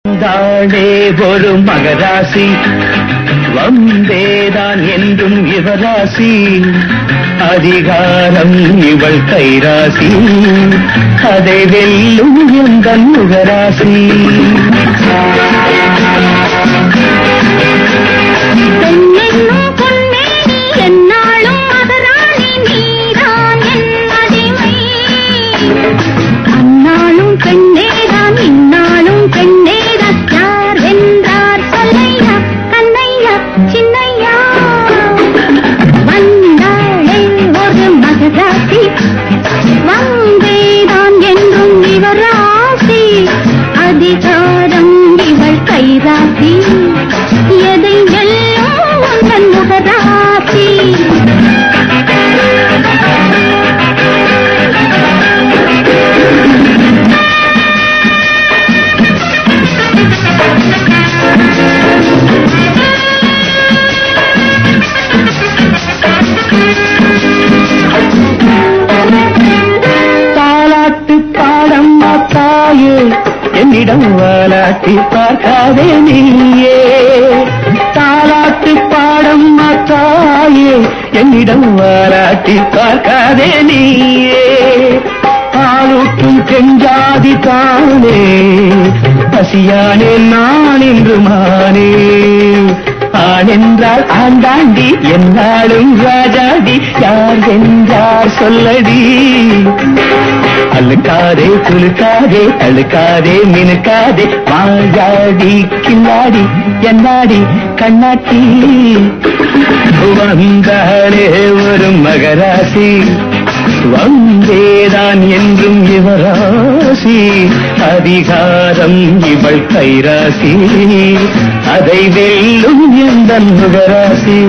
தாழே ஒரு மகராசி வந்தேதான் என்றும் இவராசி அதிகாரம் இவள் கைராசி அதை வெல்லும் எந்தன் முகராசி அதிகாரம் இவள் கைராசி எதை வெல்லும் உந்தன் முகராசி தாலாட்டு பாடம்மா தாயே என்னிடம் வாலாட்டி பார்க்காதே நீயே தாலாட்டு பாடம் தாயே என்னிடம் வாலாட்டி பார்க்காதே நீயே பாலூட்டும் பெஞ்சாதி தானே பசியானே நான் என்று மானே ஆனென்றால் ஆண்டாண்டி என்னாலும் ராஜாடி யார் என்றார் சொல்லடி அழுக்காதே குலுக்காதே அழுக்காதே மினுக்காதே மாயாடி கில்லாடி என்னாடி கண்ணாட்டி வந்தாலே ஒரு மகராசி வந்தேதான் என்றும் இவராசி அதிகாரம் இவள் கைராசி அதை வெல்லும் எந்தன் முகராசி